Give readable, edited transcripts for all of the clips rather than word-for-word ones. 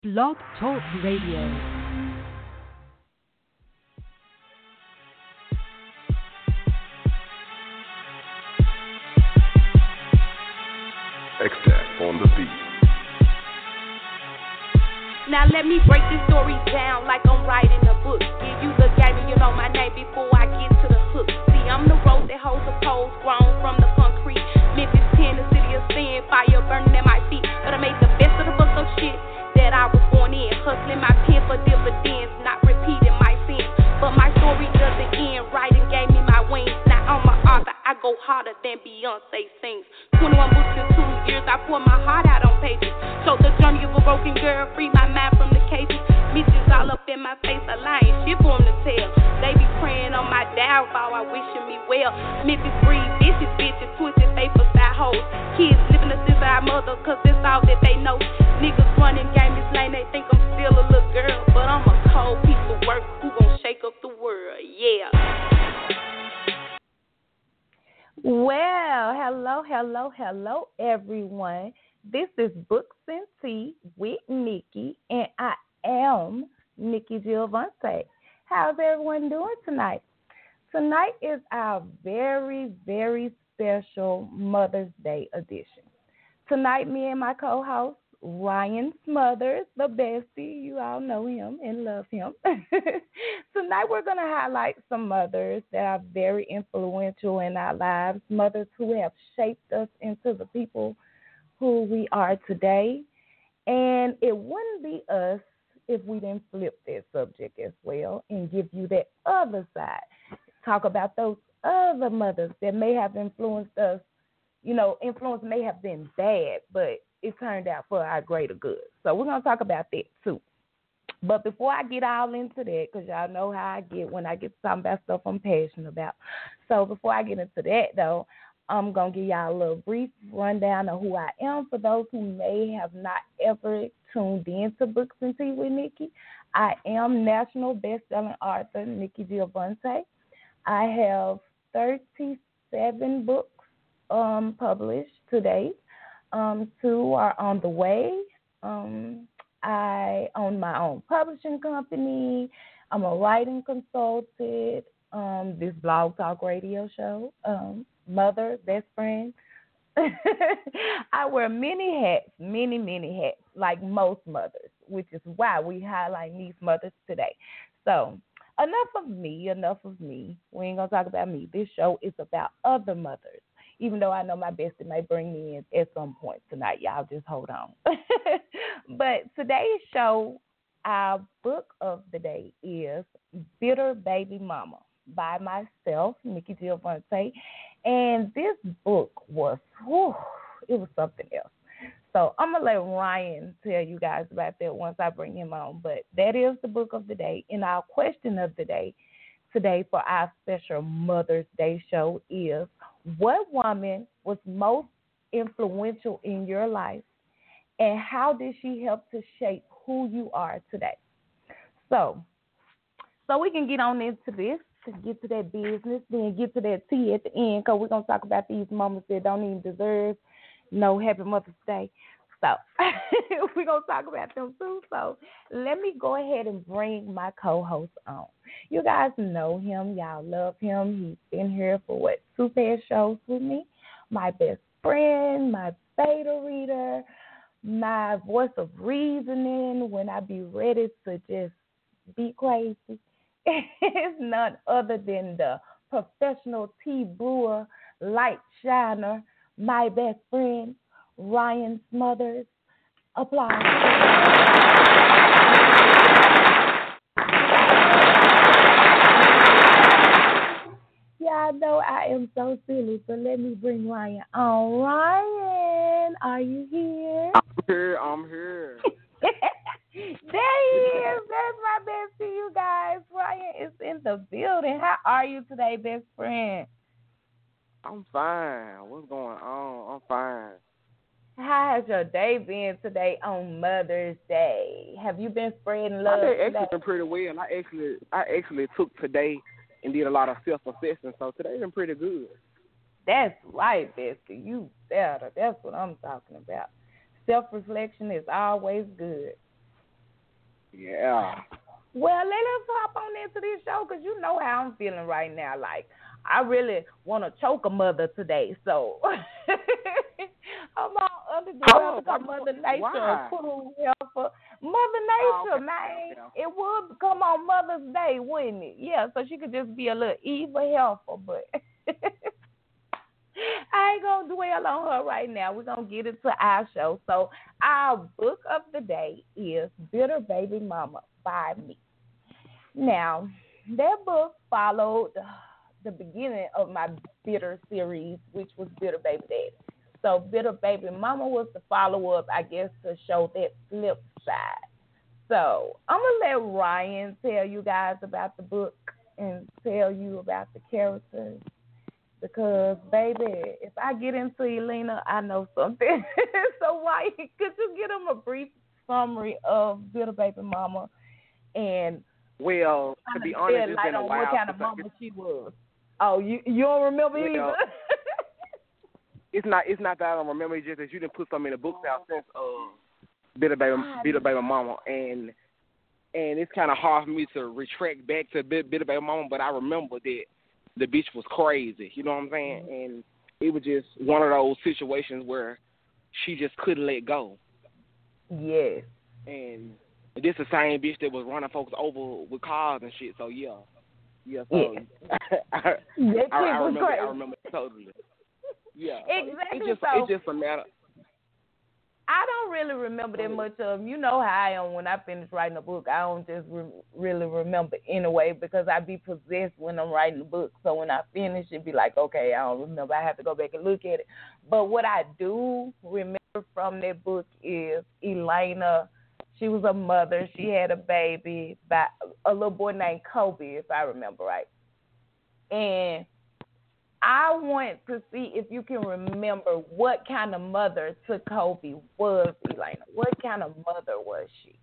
Blog Talk Radio. X-Tap on the beat. Now let me break this story down like I'm writing a book. Yeah, you look at me, you know my name before I get to the hook. See, I'm the road that holds the poles grown from the concrete. Memphis 10, the city of sin, fire burning at my feet. But I made the best of the book of shit that I was born in. Hustling my pen for dividends, not repeating my sins. But my story doesn't end. Writing gave me my wings. Now I'm an author, I go harder than Beyonce sings. 21 books in 2 years, I pour my heart out on pages. So the journey of a broken girl, free my mind from the cages. Bitches all up in my face, a lying shit for them to tell. They be praying on my downfall, I wishing me well. Memphis breed vicious bitches, twisted faith for side hoes. Kids living the sense of our mother, cause that's all that they know. Niggas running game this lane, they think I'm still a little girl. But I'm a cold piece of work who gon' shake up the world, yeah. Well, hello, everyone. This is Books and Tea with Nikki, and I am Nikki Giovante. How's everyone doing tonight? Tonight is our very, very special Mother's Day edition. Tonight, me and my co-host, Ryan Smothers, the bestie, you all know him and love him. Tonight we're going to highlight some mothers that are very influential in our lives, mothers who have shaped us into the people who we are today. And it wouldn't be us if we didn't flip that subject as well and give you that other side. Talk about those other mothers that may have influenced us. You know, influence may have been bad, but it turned out for our greater good. So we're going to talk about that too. But before I get all into that, because y'all know how I get when I get to talking about stuff I'm passionate about. So before I get into that, though, I'm going to give y'all a little brief rundown of who I am for those who may have not ever tuned in to Books and Tea with Nikki. I am national best-selling author Nikki Giovante. I have 37 books published to date. 2 are on the way. I own my own publishing company. I'm a writing consultant. This blog talk radio show. Mother, best friend. I wear many hats, like most mothers, which is why we highlight these mothers today. So enough of me. We ain't going to talk about me. This show is about other mothers. Even though I know my bestie may bring me in at some point tonight. Y'all just hold on. But today's show, our book of the day is Bitter Baby Mama by myself, Nikki Giovante. And this book was, it was something else. So I'm going to let Ryan tell you guys about that once I bring him on. But that is the book of the day. And our question of the day today for our special Mother's Day show is, what woman was most influential in your life, and how did she help to shape who you are today? So we can get on into this, to get to that business, then get to that tea at the end, because we're going to talk about these moments that don't even deserve no Happy Mother's Day. So we're going to talk about them too. So let me go ahead and bring my co-host on. You guys know him. Y'all love him. He's been here for, 2 past shows with me. My best friend, my beta reader, my voice of reasoning when I be ready to just be crazy. It's none other than the professional tea brewer, light shiner, my best friend, Ryan Smothers. Applause. Y'all know I am so silly, so let me bring Ryan on. Ryan, are you here? I'm here. There he is. That's my bestie, you guys. Ryan is in the building. How are you today, best friend? I'm fine. What's going on? I'm fine. How has your day been today on Mother's Day? Have you been spreading love? My day today? actually been pretty well. I actually took today and did a lot of self-assessment, so today been pretty good. That's right, bestie. You better. That's what I'm talking about. Self-reflection is always good. Well, let us hop on into this show because you know how I'm feeling right now. Like, I really want to choke a mother today. So, I'm all under the weather because Mother Nature cool helper. Mother Nature, man. It would come on Mother's Day, wouldn't it? Yeah, so she could just be a little evil helper, but I ain't going to dwell on her right now. We're going to get into our show. So our book of the day is Bitter Baby Mama by me. Now, that book followed the beginning of my Bitter series, which was Bitter Baby Daddy. So Bitter Baby Mama was the follow-up, I guess, to show that flip side. So I'm going to let Ryan tell you guys about the book and tell you about the characters. Because, baby, if I get into Elena, I know something. So, Ryan, could you give them a brief summary of Bitter Baby Mama? And well, to be honest, it's been a while. What kind of mama she was? Oh, you don't remember either? It's not that I don't remember. It's just that you didn't put some in the books out since Bitter Baby Mama, and it's kind of hard for me to retract back to Bitter Baby Mama. But I remember that the bitch was crazy. You know what I'm saying? And it was just one of those situations where she just couldn't let go. Yes. And this the same bitch that was running folks over with cars and shit. So yeah. So I remember totally. Yeah, exactly. It's just a matter. I don't really remember that much of. You know how I am when I finish writing a book. I don't just really remember anyway because I be possessed when I'm writing the book. So when I finish, it be like, okay, I don't remember. I have to go back and look at it. But what I do remember from that book is Elena. She was a mother. She had a baby by a little boy named Kobe, if I remember right. And I want to see if you can remember what kind of mother to Kobe was Elena. What kind of mother was she?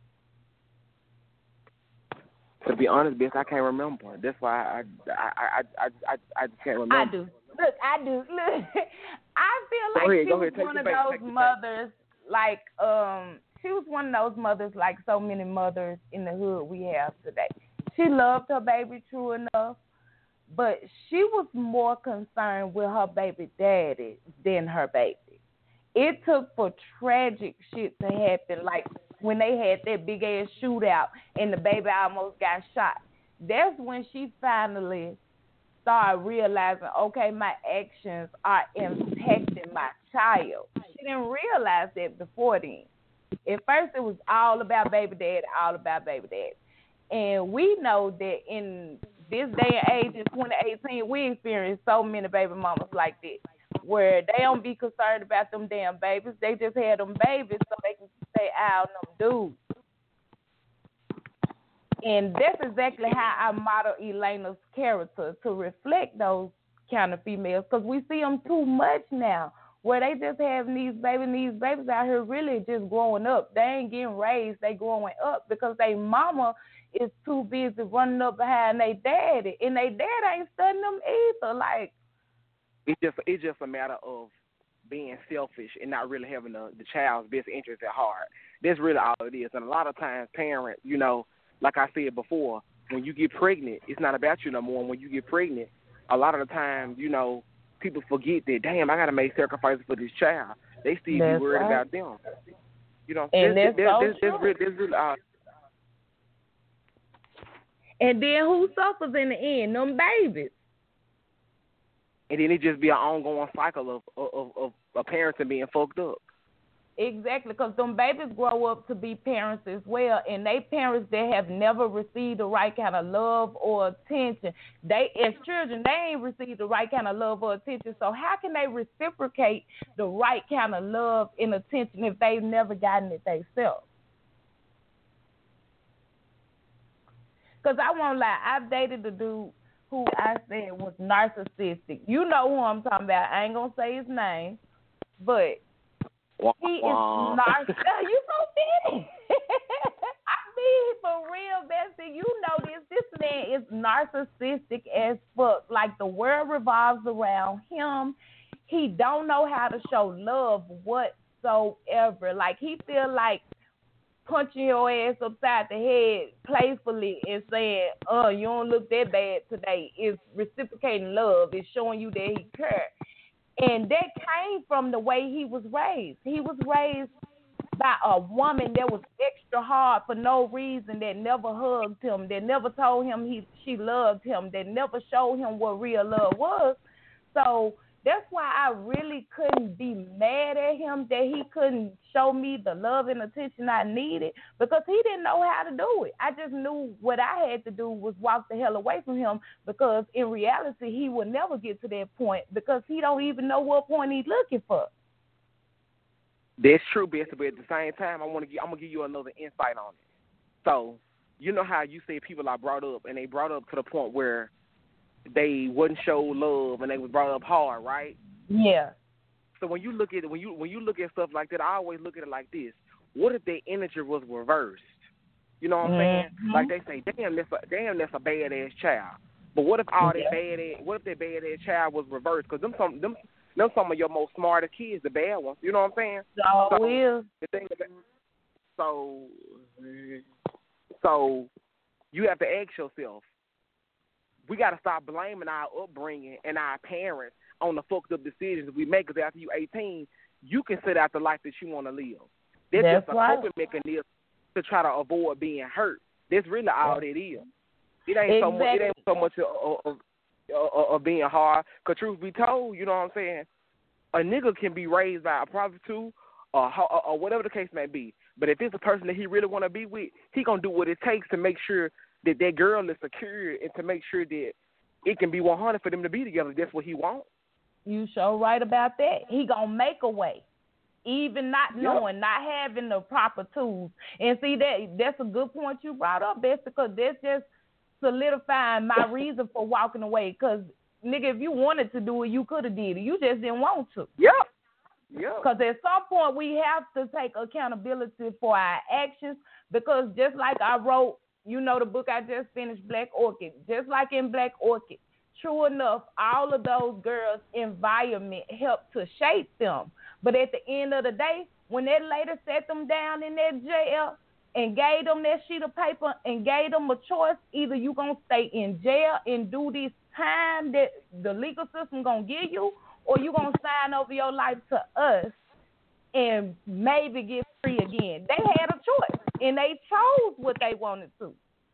To be honest, bitch, I can't remember. That's why I just can't remember. I do. Look, I do. Look, I feel like she was one of those mothers, like she was one of those mothers like so many mothers in the hood we have today. She loved her baby true enough. But she was more concerned with her baby daddy than her baby. It took for tragic shit to happen, like when they had that big-ass shootout and the baby almost got shot. That's when she finally started realizing, okay, my actions are impacting my child. She didn't realize that before then. At first, it was all about baby daddy, all about baby daddy. And we know that in this day and age in 2018, we experience so many baby mamas like this, where they don't be concerned about them damn babies. They just had them babies so they can stay out on them dudes. And that's exactly how I model Elena's character to reflect those kind of females, because we see them too much now, where they just have these babies out here really just growing up. They ain't getting raised, they growing up because they mama is too busy running up behind their daddy, and their dad ain't studying them either. Like, it's just a matter of being selfish and not really having the child's best interest at heart. That's really all it is. And a lot of times, parents, you know, like I said before, when you get pregnant, it's not about you no more. And when you get pregnant, a lot of the time, you know, people forget that, damn, I got to make sacrifices for this child. They still be worried about them. You know, and that's really and then who suffers in the end? Them babies. And then it just be an ongoing cycle of parents being fucked up. Exactly, because them babies grow up to be parents as well, and they parents that have never received the right kind of love or attention. They, as children, they ain't received the right kind of love or attention, so how can they reciprocate the right kind of love and attention if they've never gotten it themselves? Because I won't lie, I've dated a dude who I said was narcissistic. You know who I'm talking about. I ain't going to say his name, but he is narcissistic. You so funny. I mean, for real, Bessie, you know this. This man is narcissistic as fuck. Like, the world revolves around him. He don't know how to show love whatsoever. Like, he feel like punching your ass upside the head playfully and saying, you don't look that bad today. It's reciprocating love. It's showing you that he cares. And that came from the way he was raised. He was raised by a woman that was extra hard for no reason, that never hugged him, that never told him she loved him, that never showed him what real love was. So that's why I really couldn't be mad at him that he couldn't show me the love and attention I needed, because he didn't know how to do it. I just knew what I had to do was walk the hell away from him, because in reality he would never get to that point, because he don't even know what point he's looking for. That's true, Bessie, but at the same time, I'm gonna give you another insight on it. So, you know how you say people are brought up, and they brought up to the point where they wouldn't show love, and they was brought up hard, right? Yeah. So when you look at when you look at stuff like that, I always look at it like this: what if their energy was reversed? You know what I'm saying? Like they say, damn, that's a badass child. But what if all what if that badass child was reversed? Because them some of your most smarter kids, the bad ones. You know what I'm saying? So you have to ask yourself, we got to stop blaming our upbringing and our parents on the fucked up decisions we make, because after you're 18, you can set out the life that you want to live. That's just a coping mechanism to try to avoid being hurt. That's really all it is. It ain't so much of being hard. Because truth be told, you know what I'm saying, a nigga can be raised by a prostitute or whatever the case may be. But if it's a person that he really want to be with, he going to do what it takes to make sure that that girl is secure and to make sure that it can be 100 for them to be together. That's what he wants. You so right about that. He going to make a way, even not knowing, not having the proper tools. And see, that's a good point you brought up, Bess, because that's just solidifying my reason for walking away. Because, nigga, if you wanted to do it, you could have did it. You just didn't want to. Yeah. Because at some point we have to take accountability for our actions, because just like I wrote, you know, the book I just finished, Black Orchid, just like in Black Orchid, true enough, all of those girls' environment helped to shape them. But at the end of the day, when that lady sat them down in that jail and gave them that sheet of paper and gave them a choice, either you going to stay in jail and do this time that the legal system going to give you, or you going to sign over your life to us and maybe get free again. They had a choice, and they chose what they wanted to.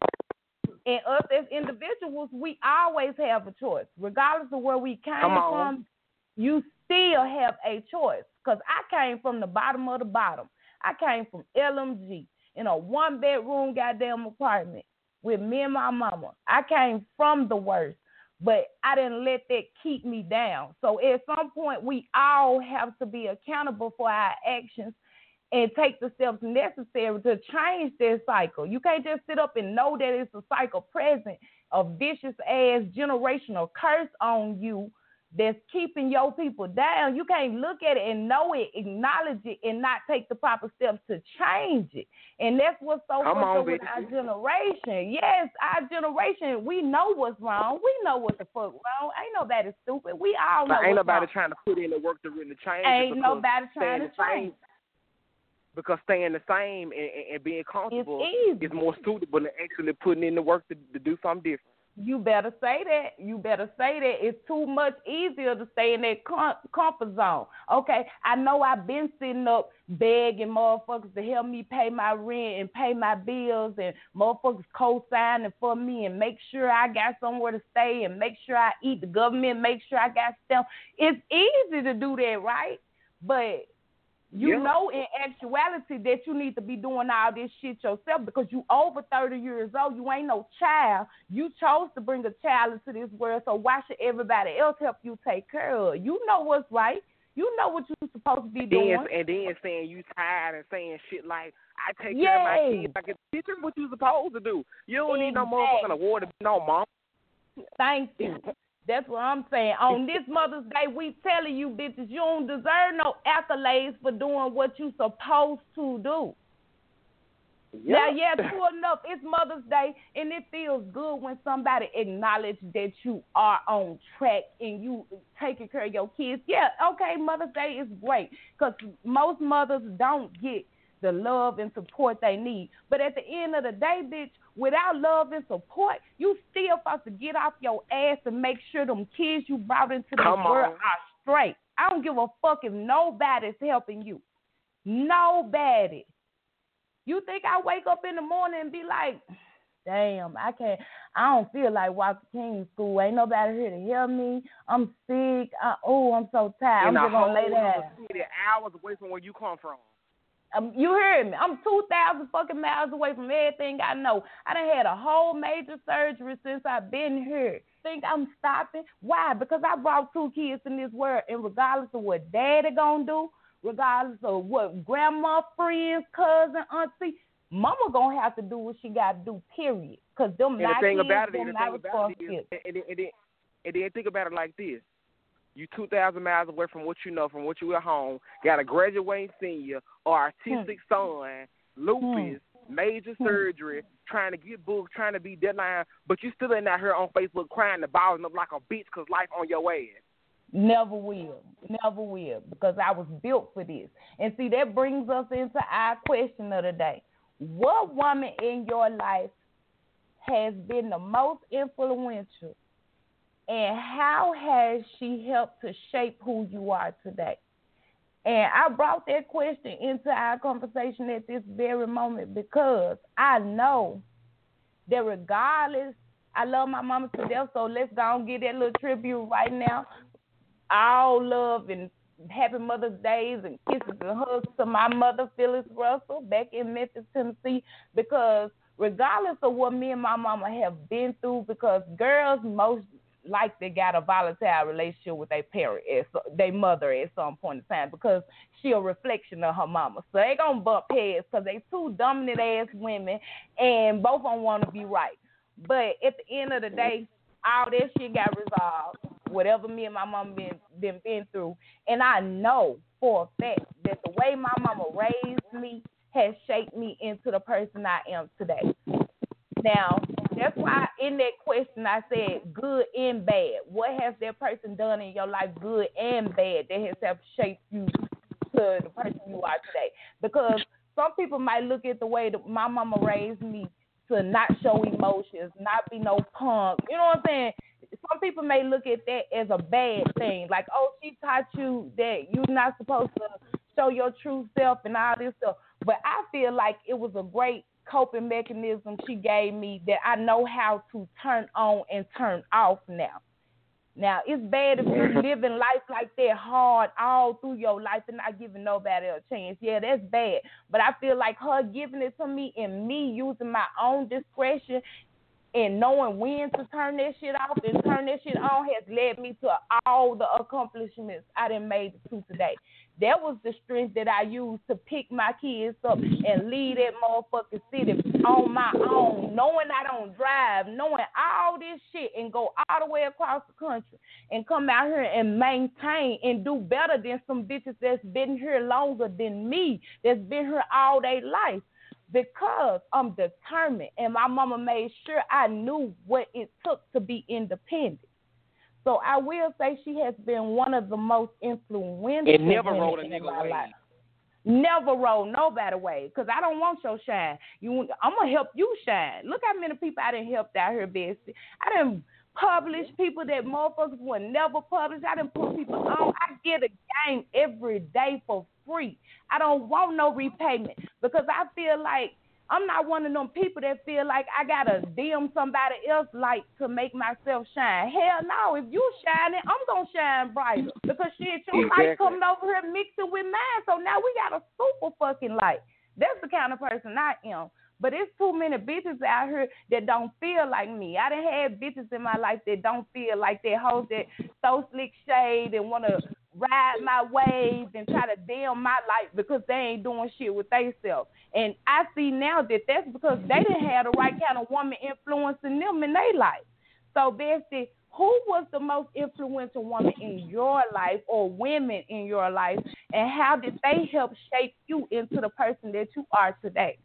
And us as individuals, we always have a choice. Regardless of where we came from, you still have a choice. Because I came from the bottom of the bottom. I came from LMG in a one-bedroom goddamn apartment with me and my mama. I came from the worst. But I didn't let that keep me down. So at some point, we all have to be accountable for our actions and take the steps necessary to change that cycle. You can't just sit up and know that it's a cycle present, a vicious-ass generational curse on you that's keeping your people down. You can't look at it and know it, acknowledge it, and not take the proper steps to change it. And that's what's so fucked with our generation. Yes, our generation, we know what's wrong. We know what the fuck wrong. Ain't nobody stupid. We all know ain't what's nobody wrong. trying to put in the work to really change Ain't nobody trying to change. Because staying the same and being comfortable is more suitable than actually putting in the work to do something different. You better say that. You better say that. It's too much easier to stay in that comfort zone. Okay, I know I've been sitting up begging motherfuckers to help me pay my rent and pay my bills, and motherfuckers co-signing for me and make sure I got somewhere to stay and make sure I eat. The government make sure I got stuff. It's easy to do that, right? But you know in actuality that you need to be doing all this shit yourself, because you over 30 years old. You ain't no child. You chose to bring a child into this world, so why should everybody else help you take care of? You know what's right. You know what you're supposed to be doing. And then saying you tired and saying shit like, I take care of my kids. Like, it's what you supposed to do. You don't need no motherfucking award to be no mom. Thank you. That's what I'm saying. On this Mother's Day, we telling you bitches, you don't deserve no accolades for doing what you supposed to do. Now, true enough, it's Mother's Day, and it feels good when somebody acknowledges that you are on track and you taking care of your kids. Yeah, okay, Mother's Day is great, because most mothers don't get the love and support they need. But at the end of the day, bitch, without love and support, you still supposed to get off your ass and make sure them kids you brought into this world are straight. I don't give a fuck if nobody's helping you. Nobody. You think I wake up in the morning and be like, damn, I don't feel like walking King School. Ain't nobody here to help me. I'm sick. I'm so tired. I'm just going to lay down. Hours away from where you come from. You heard me. I'm 2,000 fucking miles away from everything I know. I done had a whole major surgery since I've been here. Think I'm stopping? Why? Because I brought 2 kids in this world, and regardless of what daddy gonna do, regardless of what grandma, friends, cousin, auntie, mama gonna have to do what she gotta do, period. Because them my kids, them my responsibility. And then think about it like this. You 2,000 miles away from what you know, from what you at home, got a graduating senior or artistic son, lupus, major surgery, trying to get booked, trying to be deadline, but you still ain't out here on Facebook crying and balling up like a bitch because life on your ass. Never will, because I was built for this. And see, that brings us into our question of the day. What woman in your life has been the most influential, and how has she helped to shape who you are today? And I brought that question into our conversation at this very moment because I know that regardless, I love my mama to death, so let's go and get that little tribute right now. All love and happy Mother's Days and kisses and hugs to my mother, Phyllis Russell, back in Memphis, Tennessee, because regardless of what me and my mama have been through, because girls most likely got a volatile relationship with their mother at some point in time, because she a reflection of her mama. So they gonna bump heads because they 2 dominant ass women and both of them want to be right. But at the end of the day, all that shit got resolved, whatever me and my mama been through. And I know for a fact that the way my mama raised me has shaped me into the person I am today. Now, that's why in that question I said good and bad. What has that person done in your life, good and bad, that has helped shape you to the person you are today? Because some people might look at the way that my mama raised me to not show emotions, not be no punk. You know what I'm saying? Some people may look at that as a bad thing. Like, oh, she taught you that you're not supposed to show your true self and all this stuff. But I feel like it was a great coping mechanism she gave me that I know how to turn on and turn off now. Now, it's bad if you're living life like that hard all through your life and not giving nobody a chance. Yeah, that's bad. But I feel like her giving it to me and me using my own discretion and knowing when to turn that shit off and turn that shit on has led me to all the accomplishments I done made it to today. That was the strength that I used to pick my kids up and leave that motherfucking city on my own, knowing I don't drive, knowing all this shit, and go all the way across the country and come out here and maintain and do better than some bitches that's been here longer than me, that's been here all their life. Because I'm determined, and my mama made sure I knew what it took to be independent. So I will say she has been one of the most influential women in my life. Never rolled nobody away, because I don't want your shine. I'm going to help you shine. Look how many people I done helped out here, Bessie. I done published people that motherfuckers would never publish. I done put people on. I get a game every day for free. I don't want no repayment, because I feel like I'm not one of them people that feel like I got to dim somebody else's light to make myself shine. Hell no. If you shining, I'm going to shine brighter, because shit, your light coming over here mixing with mine. So now we got a super fucking light. That's the kind of person I am. But it's too many bitches out here that don't feel like me. I done had bitches in my life that don't feel like that, hoes that throw slick shade and want to ride my wave and try to dim my light because they ain't doing shit with themselves. And I see now that that's because they didn't have the right kind of woman influencing them in their life. So, Bessie, who was the most influential woman in your life, or women in your life, and how did they help shape you into the person that you are today?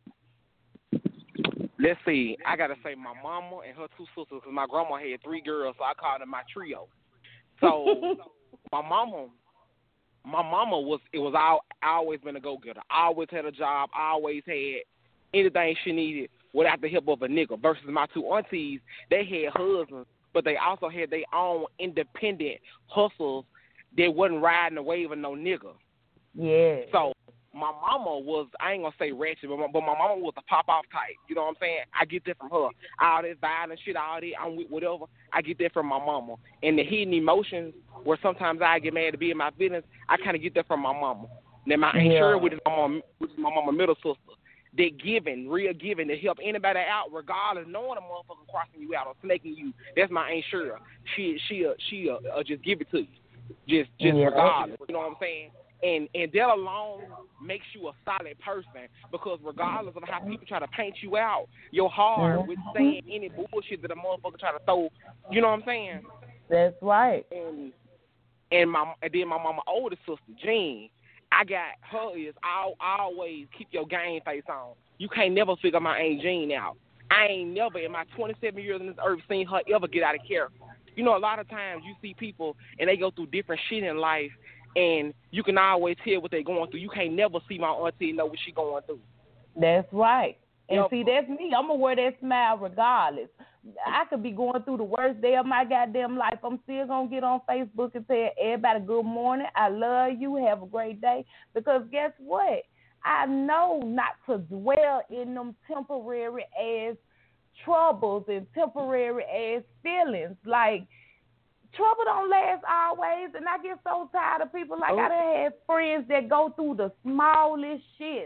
Let's see. I got to say my mama and her 2 sisters, because my grandma had 3 girls, so I called them my trio. So my mama, my mama was always been a go-getter. I always had a job. I always had anything she needed without the help of a nigga. Versus my two aunties, they had husbands, but they also had their own independent hustles that wasn't riding the wave of no nigga. Yeah. So my mama was, I ain't gonna say ratchet, but my mama was a pop-off type. You know what I'm saying? I get that from her. All this violent shit, all that, I'm with whatever. I get that from my mama. And the hidden emotions where sometimes I get mad to be in my feelings, I kind of get that from my mama. Then my Aunt Shirley, which is my mama middle sister, they giving, real giving to help anybody out regardless, knowing a motherfucker crossing you out or snaking you. That's my Aunt Shirley. She'll just give it to you. Just regardless. You know what I'm saying? And that alone makes you a solid person because regardless of how people try to paint you out, your heart with saying any bullshit that a motherfucker try to throw, you know what I'm saying? That's right. And then my mama older sister, Jean, I got her is I always keep your game face on. You can't never figure my Aunt Jean out. I ain't never in my 27 years on this earth seen her ever get out of character. You know, a lot of times you see people and they go through different shit in life, and you can always tell what they're going through. You can't never see my auntie and know what she's going through. That's right. And Yep. see, that's me. I'm going to wear that smile regardless. I could be going through the worst day of my goddamn life. I'm still going to get on Facebook and tell everybody good morning. I love you. Have a great day. Because guess what? I know not to dwell in them temporary ass troubles and temporary ass feelings. Like, trouble don't last always, and I get so tired of people. Like, I done had friends that go through the smallest shit,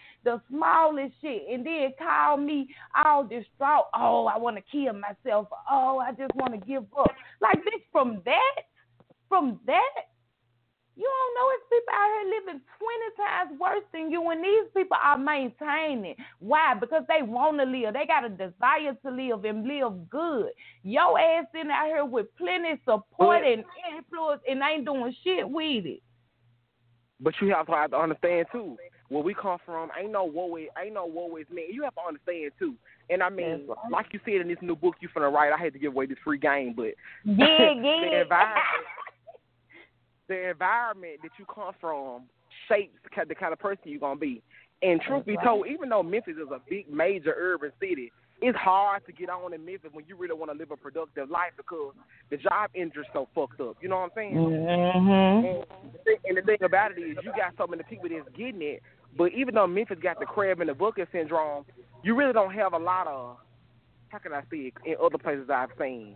and then call me all distraught. Oh, I want to kill myself. Oh, I just want to give up. Like, bitch, from that, you don't know it's people out here living 20 times worse than you, and these people are maintaining. Why? Because they want to live. They got a desire to live and live good. Your ass in out here with plenty of support and influence and ain't doing shit with it. But you have to understand too, where we come from, ain't no woe is me. You have to understand too. And I mean, like you said in this new book you finna write, I had to give away this free game, but the environment that you come from shapes the kind of person you're going to be. And truth be told, even though Memphis is a big, major urban city, it's hard to get on in Memphis when you really want to live a productive life because the job industry is so fucked up. You know what I'm saying? Mm-hmm. And the thing about it is you got so many people that's getting it, but even though Memphis got the crab in the bucket syndrome, you really don't have a lot of, how can I say it, in other places I've seen.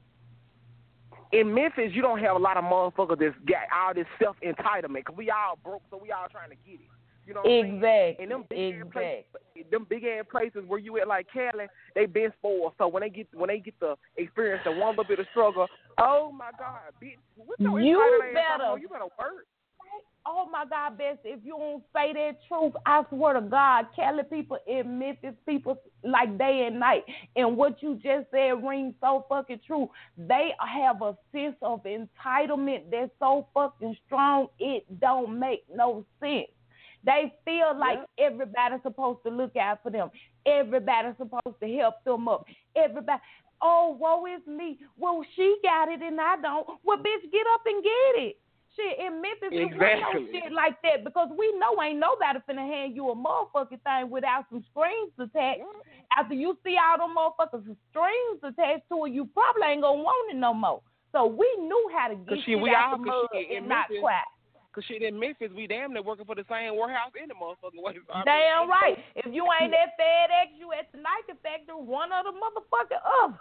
In Memphis, you don't have a lot of motherfuckers that's got all this self-entitlement because we all broke, so we all trying to get it. You know what I'm saying? And them big-ass places where you at like Cali, they been spoiled. So when they get the experience of one little bit of struggle, oh, my God, bitch, what your you better work. Oh, my God, Bess, if you don't say that truth, I swear to God, Cali people in Memphis, people like day and night. And what you just said rings so fucking true. They have a sense of entitlement that's so fucking strong, it don't make no sense. They feel like everybody's supposed to look out for them. Everybody's supposed to help them up. Everybody, oh, woe is me. Well, she got it and I don't. Well, bitch, get up and get it. Shit, in Memphis, we no shit like that because we know ain't nobody finna hand you a motherfucking thing without some strings attached. After you see all them motherfuckers with strings attached to it, you probably ain't gonna want it no more. So we knew how to get shit out the mud and not cry. Because shit, in Memphis, we damn near working for the same warehouse in the motherfucking way. Damn right. If you ain't at FedEx, you at the Nike factory, one of the motherfucking up.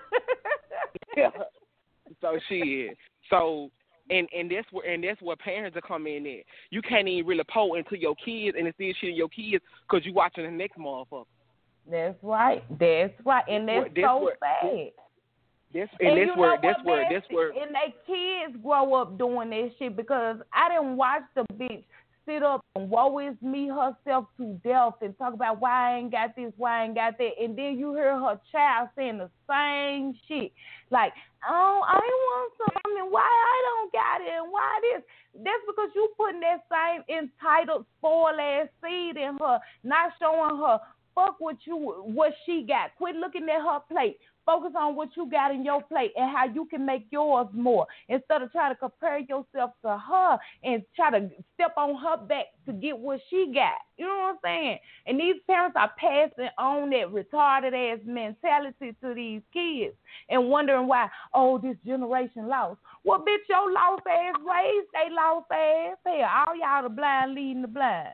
So shit. So and that's where parents are coming in at. You can't even really pour into your kids and instill shit in your kids because you watching the next motherfucker. That's right. And that's so sad. That's where and they kids grow up doing that shit because I didn't watch the bitch sit up and woe is me herself to death and talk about why I ain't got this, why I ain't got that, and then you hear her child saying the same shit. Like, oh, I want something, why I don't got it, and why this? That's because you putting that same entitled, spoiled ass seed in her, not showing her Fuck what she got. Quit looking at her plate. Focus on what you got in your plate and how you can make yours more instead of trying to compare yourself to her and try to step on her back to get what she got. You know what I'm saying? And these parents are passing on that retarded ass mentality to these kids and wondering why, this generation lost. Well, bitch, your lost ass raised they lost ass. Hell, all y'all the blind leading the blind.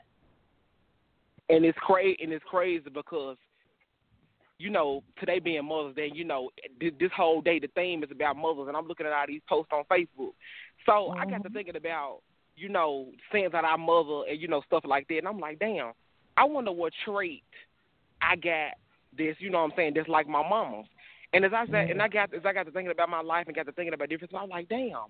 And it's crazy because, you know, today being Mother's Day, you know, this whole day the theme is about mothers, and I'm looking at all these posts on Facebook. So I got to thinking about, you know, saying that I mother and, you know, stuff like that, and I'm like, damn, I wonder what trait I got this, you know what I'm saying, that's like my mama's. And as I said, I got to thinking about my life and got to thinking about different stuff, I'm like, damn,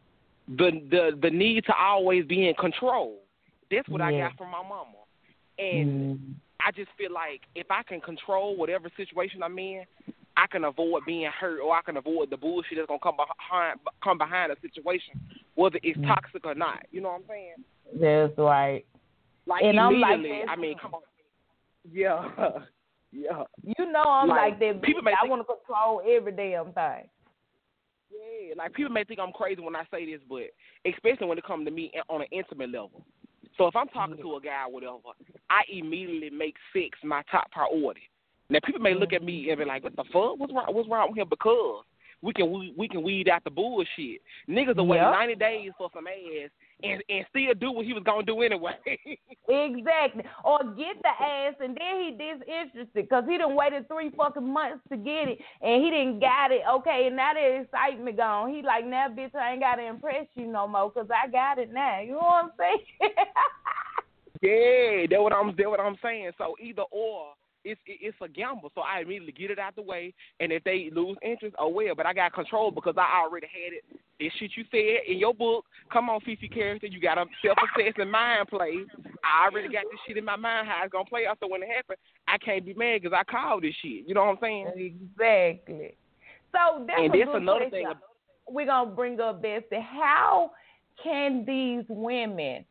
the need to always be in control. That's what I got from my mama. And I just feel like if I can control whatever situation I'm in, I can avoid being hurt or I can avoid the bullshit that's going to come behind a situation, whether it's toxic or not. You know what I'm saying? That's right. Like, and immediately, I mean, come on. Yeah. Yeah. You know I'm like that. People I want to control every damn thing. Yeah, like people may think I'm crazy when I say this, but especially when it comes to me on an intimate level. So if I'm talking to a guy or whatever, I immediately make sex my top priority. Now people may look at me and be like, "What the fuck? What's wrong with him?" Because we can weed out the bullshit. Niggas will wait 90 days for some ass and still do what he was gonna do anyway. Exactly. Or get the ass and then he disinterested because he done waited 3 fucking months to get it and he didn't got it. Okay, and now the excitement gone. He like, now bitch, I ain't gotta impress you no more because I got it now. You know what I'm saying? Yeah, that's what I'm saying. So either or. It's a gamble, so I immediately get it out the way, and if they lose interest, oh well, but I got control because I already had it. This shit you said in your book, come on, Fifi character, you got a self-obsessed and mind play. I already got this shit in my mind how it's going to play out, so when it happens, I can't be mad because I called this shit. You know what I'm saying? Exactly. So that's another thing. We're going to bring up, Bessie. How can these women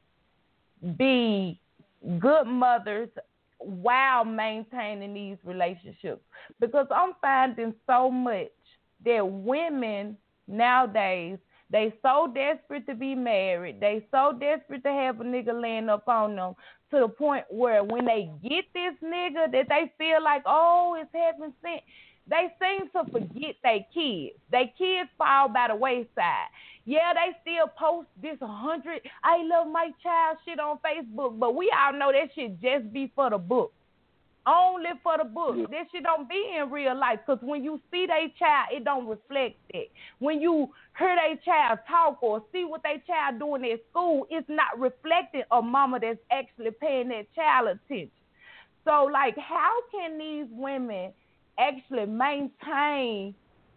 be good mothers while maintaining these relationships? Because I'm finding so much that women nowadays, they so desperate to be married, they so desperate to have a nigga laying up on them to the point where when they get this nigga that they feel like, it's heaven sent, they seem to forget their kids. Their kids fall by the wayside. Yeah, they still post this 100 I love my child shit on Facebook, but we all know that shit just be for the book. Only for the book. Yeah. That shit don't be in real life because when you see their child, it don't reflect it. When you hear their child talk or see what their child doing at school, it's not reflecting a mama that's actually paying that child attention. So, like, how can these women actually maintain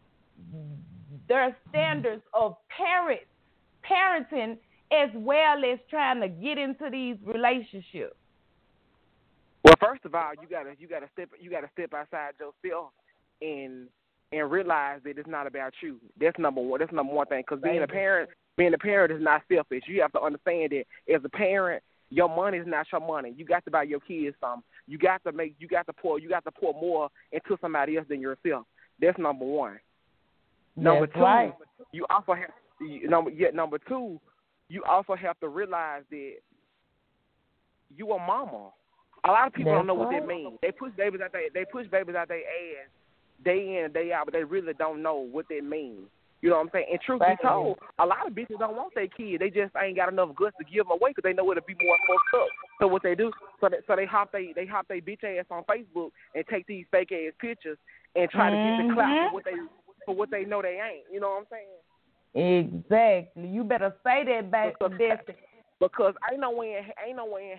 their standards of parenting as well as trying to get into these relationships? Well, first of all, you gotta step outside yourself and realize that it's not about you. That's number one. That's number one thing. Because being a parent is not selfish. You have to understand that as a parent, your money is not your money. You got to buy your kids something. You got to pour more into somebody else than yourself. That's number one. Number two, right. You also have number two, you also have to realize that you a mama. A lot of people don't know what that means. They push babies out their ass day in and day out, but they really don't know what that means. You know what I'm saying? And truth be told, a lot of bitches don't want their kids. They just ain't got enough guts to give them away because they know it'll be more fucked up. So what they do, so they hop they bitch ass on Facebook and take these fake ass pictures and try to get the clout for what they know they ain't. You know what I'm saying? Exactly. You better say that back to this. Because ain't no way in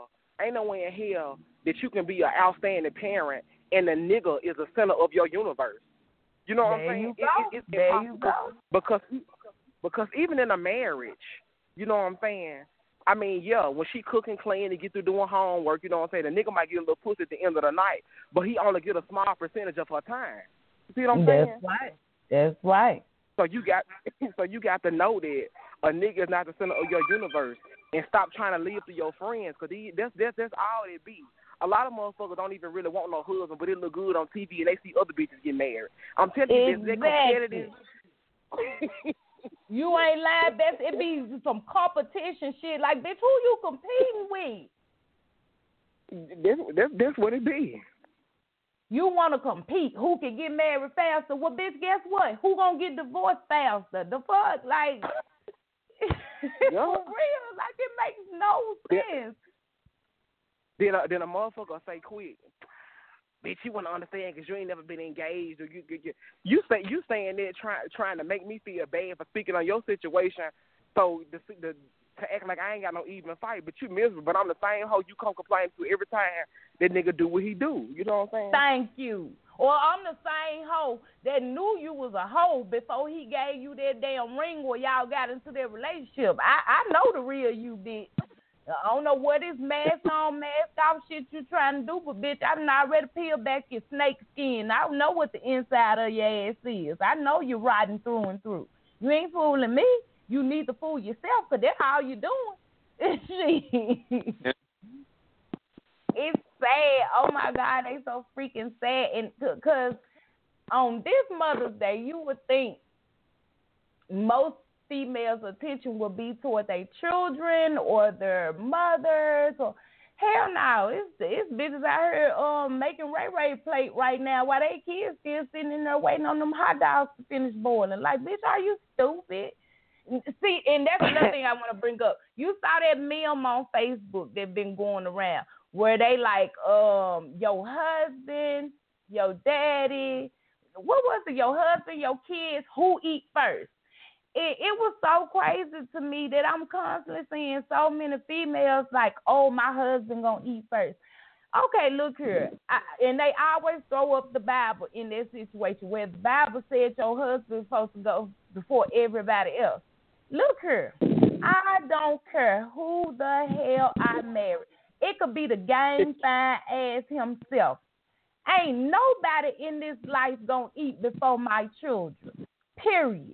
hell that you can be an outstanding parent and the nigga is the center of your universe. You know what I'm saying? It's impossible. Because even in a marriage, you know what I'm saying? I mean, yeah, when she cook and clean and get through doing homework, you know what I'm saying? The nigga might get a little pussy at the end of the night, but he only get a small percentage of her time. You see what I'm saying? That's right. So you got to know that a nigga is not the center of your universe, and stop trying to live through your friends, because that's all it be. a lot of motherfuckers don't even really want no husband, but it look good on TV and they see other bitches get married. I'm telling you, this competitive. You ain't lying, Beth. It be some competition shit. Like, bitch, who you competing with? That's what it be. You want to compete. Who can get married faster? Well, bitch, guess what? Who gonna get divorced faster? The fuck? Like, yeah. For real. Like, it makes no sense. Then a motherfucker say quick. Bitch, you want to understand because you ain't never been engaged, or you saying that trying to make me feel bad for speaking on your situation, so to act like I ain't got no even fight, but you miserable. But I'm the same hoe you come complain to every time that nigga do what he do. You know what I'm saying? Thank you. Or I'm the same hoe that knew you was a hoe before he gave you that damn ring where y'all got into that relationship. I know the real you, bitch. I don't know what this mask on, mask off shit you trying to do, but bitch, I done already peeled back your snake skin. I don't know what the inside of your ass is. I know you're riding through and through. You ain't fooling me. You need to fool yourself, because that's all you doing. It's sad. Oh, my God, they so freaking sad. And because on this Mother's Day, you would think most females' attention will be toward their children or their mothers. Or hell no, it's bitches out here making Ray plate right now while they kids still sitting in there waiting on them hot dogs to finish boiling. Like, bitch, are you stupid? See, and that's another thing I want to bring up. You saw that meme on Facebook that been going around where they like, your husband, your daddy, what was it? Your husband, your kids, who eat first? It was so crazy to me that I'm constantly seeing so many females like, oh, my husband gonna eat first. Okay, look here. And they always throw up the Bible in that situation where the Bible said your husband's supposed to go before everybody else. Look here. I don't care who the hell I marry. It could be the game fine ass himself. Ain't nobody in this life gonna eat before my children. Period.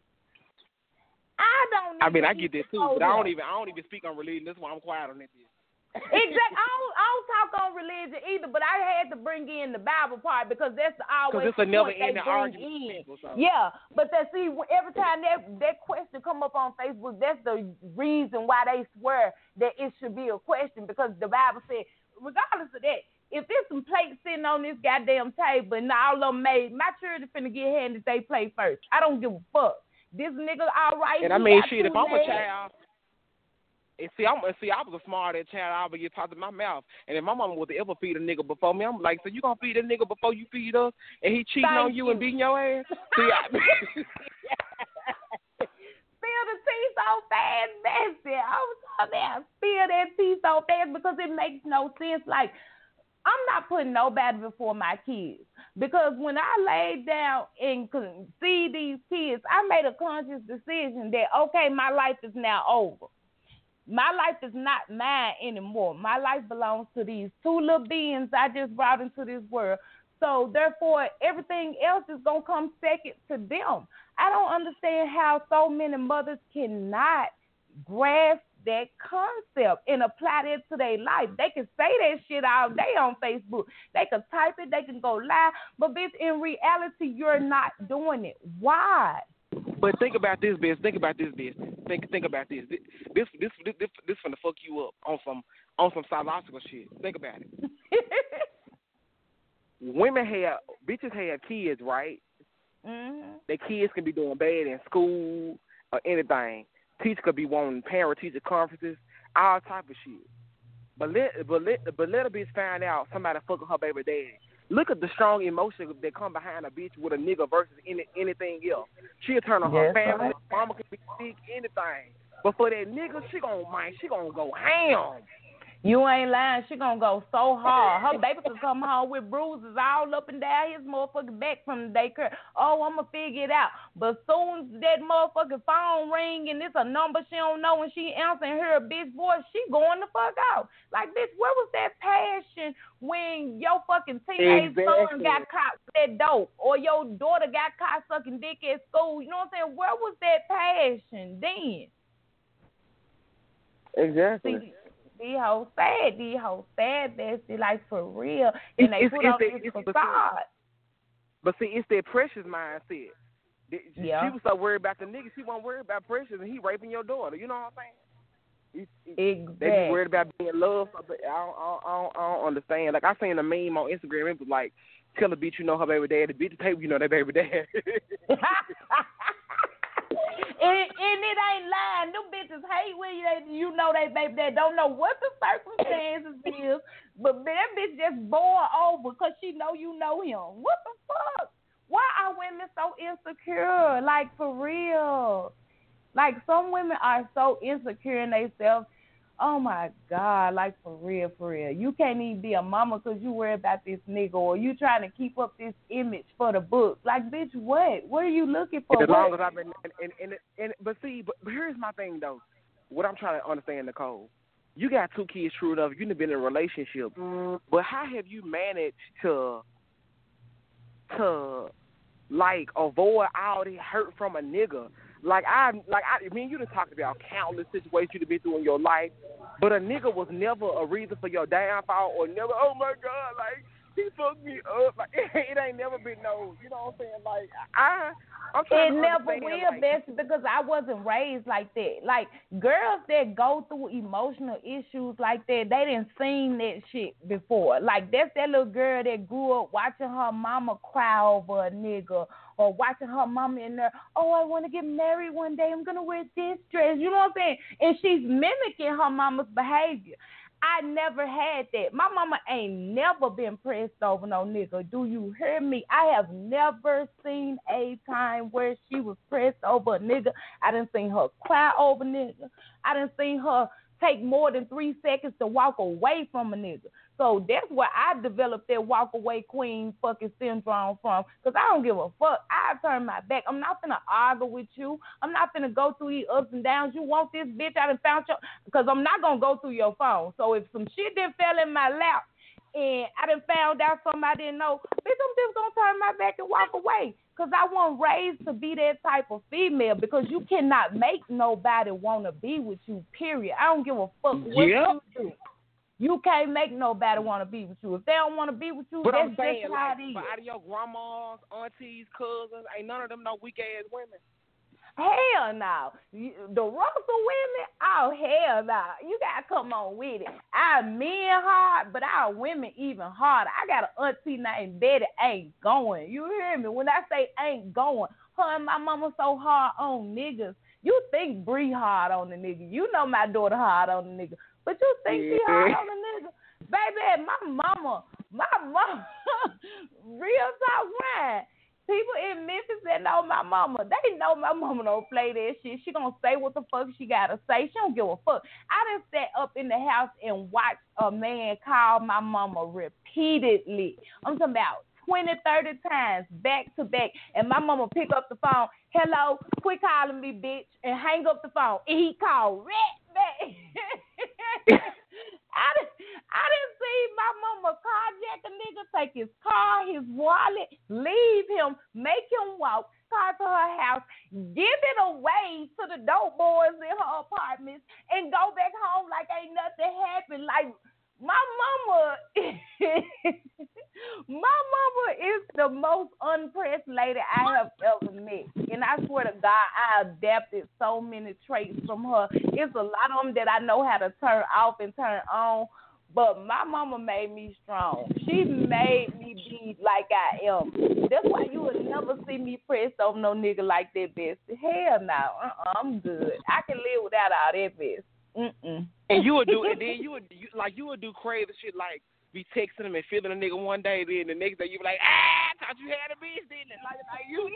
I get that too, but I don't even speak on religion. That's why I'm quiet on that. Exactly. I don't talk on religion either, but I had to bring in the Bible part because that's always it's a never-ending argument. So. Yeah, but every time that question come up on Facebook, that's the reason why they swear that it should be a question, because the Bible said, regardless of that, if there's some plates sitting on this goddamn table and all of them made, my children finna get handed they plate first. I don't give a fuck. This nigga all right. And I mean, shit, if I'm a child, and I was a smart-ass child, I would get talked to my mouth. And if my mama would ever feed a nigga before me, I'm like, so you gonna feed that nigga before you feed us? And he cheating on you and beating your ass? See, Spill the tea so fast, Bessie. I was talking about spill that tea so fast because it makes no sense. Like, I'm not putting nobody before my kids, because when I laid down and see these kids, I made a conscious decision that, okay, my life is now over. My life is not mine anymore. My life belongs to these two little beings I just brought into this world. So, therefore, everything else is going to come second to them. I don't understand how so many mothers cannot grasp that concept and apply that to their life. They can say that shit all day on Facebook. They can type it, they can go live, but bitch, in reality, you're not doing it. Why? But think about this, bitch. Think about this. This finna fuck you up on some psychological shit. Think about it. Bitches have kids, right? Mm-hmm. Their kids can be doing bad in school or anything. Teacher could be wanting parent-teacher conferences, all type of shit. But let a bitch find out somebody fucking her baby daddy. Look at the strong emotion that come behind a bitch with a nigga versus anything else. She'll turn on her family. Right. Mama can be sick, anything. But for that nigga, she gonna go ham. You ain't lying. She gonna go so hard. Her baby could come home with bruises all up and down his motherfucking back from the daycare. Oh, I'ma figure it out. But soon as that motherfucking phone ring and it's a number she don't know and she answering her bitch voice, she going the fuck out. Like, bitch, where was that passion when your fucking teenage son got caught with that dope, or your daughter got caught sucking dick at school? You know what I'm saying? Where was that passion then? Exactly. See, These hoes sad, bestie, like for real. And they put on this facade. But see, it's that Precious mindset. She Yeah. was so worried about the nigga, she wasn't worried about Precious, and he raping your daughter. You know what I'm saying? Exactly. They be worried about being loved. I don't understand. Like, I seen a meme on Instagram. It was like, tell a bitch you know her baby daddy. Bitch, the paper you know their baby dad. And it ain't lying. Them bitches hate when you know they baby dad. Don't know what the circumstances is, but that bitch just boiled over because she know you know him. What the fuck? Why are women so insecure? Like, for real. Like, some women are so insecure in themselves. Oh, my God. Like, for real, for real. You can't even be a mama because you worry about this nigga, or you trying to keep up this image for the book. Like, bitch, what? What are you looking for? As long as I've been, but here's my thing, though. What I'm trying to understand, Nicole. You got 2 kids, true enough. You've been in a relationship. But how have you managed to like, avoid all the hurt from a nigga? Like, I mean, you done talked about countless situations you've been through in your life, but a nigga was never a reason for your downfall, or never, oh my God, like, he fucked me up. Like, it ain't never been no, you know what I'm saying? Like, I'm trying to never understand, will, like, Bessie, because I wasn't raised like that. Like, girls that go through emotional issues like that, they didn't seen that shit before. Like, that's that little girl that grew up watching her mama cry over a nigga, or watching her mama in there, oh, I want to get married one day, I'm going to wear this dress, you know what I'm saying? And she's mimicking her mama's behavior. I never had that. My mama ain't never been pressed over no nigga. Do you hear me? I have never seen a time where she was pressed over a nigga. I done seen her cry over a nigga. I done seen her take more than 3 seconds to walk away from a nigga. So that's where I developed that walk away queen fucking syndrome from. Because I don't give a fuck. I turn my back. I'm not finna argue with you. I'm not finna go through these ups and downs. You want this bitch? I done found your... Because I'm not gonna go through your phone. So if some shit done fell in my lap and I done found out something I didn't know, bitch, I'm just gonna turn my back and walk away. Because I wasn't raised to be that type of female, because you cannot make nobody want to be with you, period. I don't give a fuck what you do. You can't make nobody want to be with you. If they don't want to be with you, but that's I'm saying, just like, how it is. but out of your grandmas, aunties, cousins, ain't none of them no weak-ass women. Hell no. The Russell women, oh, hell no. You got to come on with it. Our men hard, but our women even harder. I got an auntie named Betty, ain't going. You hear me? When I say ain't going, her and my mama so hard on niggas. You think Bree hard on the nigga. You know my daughter hard on the nigga. But you think she hard on the nigga. Baby, my mama, real talk, right? People in Memphis that know my mama, they know my mama don't play that shit. She gonna say what the fuck she gotta say. She don't give a fuck. I done sat up in the house and watched a man call my mama repeatedly. I'm talking about 20, 30 times back to back. And my mama pick up the phone, hello, quit calling me, bitch, and hang up the phone. And he called right back. I didn't see my mama carjack a nigga, take his car, his wallet, leave him, make him walk, car to her house, give it away to the dope boys in her apartments, and go back home like ain't nothing happened. Like, my mama is the most unpressed lady I have ever met. And I swear to God, I adapted so many traits from her. It's a lot of them that I know how to turn off and turn on. But my mama made me strong. She made me be like I am. That's why you would never see me pressed over no nigga like that, Bessie. Hell no. I'm good. I can live without all that, Bessie. And you would do, and then you would do crazy shit like be texting him and feeling a nigga one day, then the next day you be like, I thought you had a bitch, didn't it? Like you.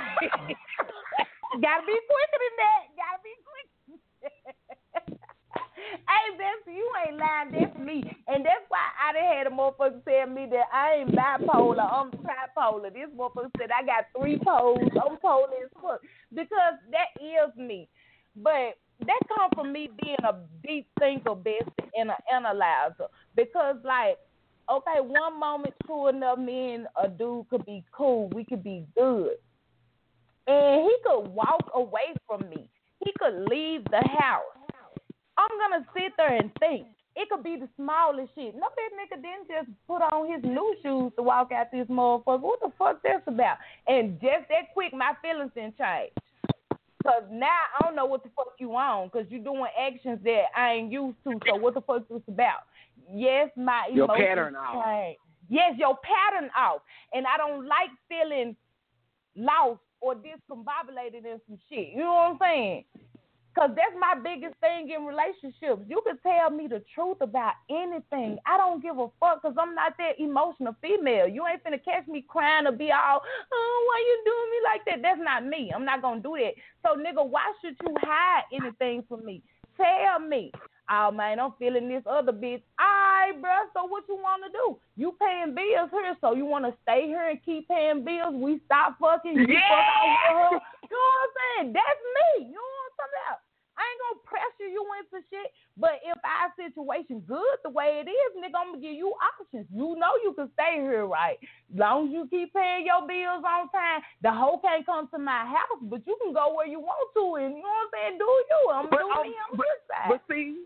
Gotta be quicker than that. Gotta be quick. Hey, Bessie, you ain't lying. That's me. And that's why I done had a motherfucker tell me that I ain't bipolar. I'm tripolar. This motherfucker said I got 3 poles. I'm polar as fuck. Because that is me. But that come from me being a deep thinker, Bessie, and an analyzer. Because, like, okay, one moment, true enough, me and a dude could be cool. We could be good. And he could walk away from me. He could leave the house. I'm going to sit there and think, It could be the smallest shit. No, that nigga didn't just put on his new shoes to walk out this motherfucker. What the fuck that's about? And just that quick, my feelings didn't change. Because now I don't know what the fuck you on, because you're doing actions that I ain't used to, so what the fuck this about? Yes, my emotions your pattern off. change. Yes, your pattern off. And I don't like feeling lost or discombobulated in some shit. You know what I'm saying? Because that's my biggest thing in relationships. You can tell me the truth about anything. I don't give a fuck because I'm not that emotional female. You ain't finna catch me crying or be all, oh, why you doing me like that? That's not me. I'm not going to do that. So, nigga, why should you hide anything from me? Tell me. Oh, man, I'm feeling this other bitch. All right, bro, so what you want to do? You paying bills here, so you want to stay here and keep paying bills? We stop fucking, you fuck out with her. You know what I'm saying? That's me. You know what I'm talking about? I ain't going to pressure you into shit, but if our situation good the way it is, nigga, I'm going to give you options. You know you can stay here, right? As long as you keep paying your bills on time, the hoe can't come to my house, but you can go where you want to, and you know what I'm saying? Do you. I'm doing me on this side. But see,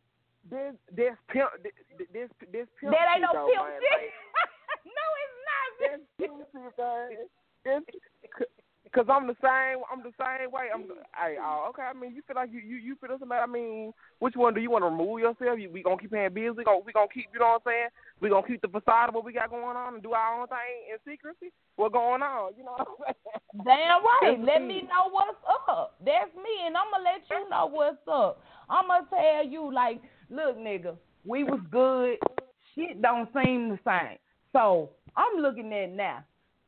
this pimp, this pimp. That ain't no though, pimp man, shit. No, it's not. This pimp shit, because I'm the same way. Okay. I mean, you feel like you feel somebody. I mean, which one do you want to remove yourself? We gonna keep paying bills. We gonna keep. You know what I'm saying? We gonna keep the facade of what we got going on and do our own thing in secrecy. What's going on? You know what I'm saying? Damn right. Let me know what's up. That's me, and I'm gonna let you know what's up. I'm gonna tell you, like, look, nigga, we was good. Shit don't seem the same. So I'm looking at now.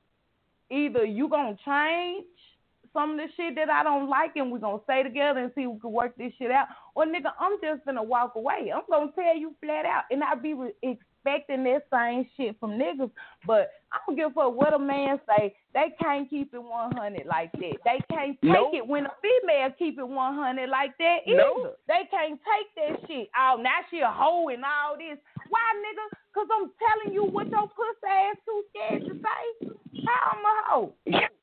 Either you gonna change some of the shit that I don't like and we're gonna stay together and see if we can work this shit out, or nigga, I'm just gonna walk away. I'm gonna tell you flat out, and I be expecting that same shit from niggas, but I don't give a fuck what a man say. They can't keep it 100 like that. They can't take it when a female keep it 100 like that either. Nope. They can't take that shit. Oh, now she a hoe and all this. Why, nigga? Because I'm telling you what your pussy ass too scared to say. How I'm a hoe?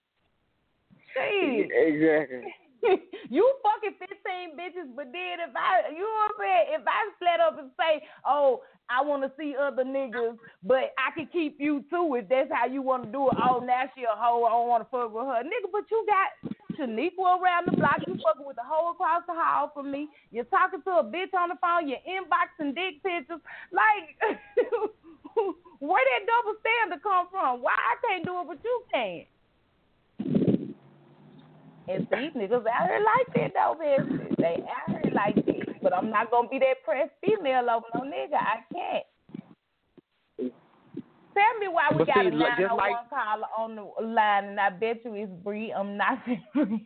Shit. Exactly. You fucking 15 bitches, but then if I, you know what I'm saying? If I flat up and say, oh, I want to see other niggas, but I can keep you too if that's how you want to do it. Oh, now she a hoe. I don't want to fuck with her. Nigga, but you got Shaniqua around the block. You fucking with the hoe across the hall from me. You're talking to a bitch on the phone. You're inboxing dick pictures. Like, where that double standard come from? Why I can't do it, but you can? And these niggas out here like that, though, man. They out here like that. But I'm not going to be that pressed female over no nigga. I can't. Tell me why we got a 901 caller on the line, and I bet you it's Bree. I'm not Bree.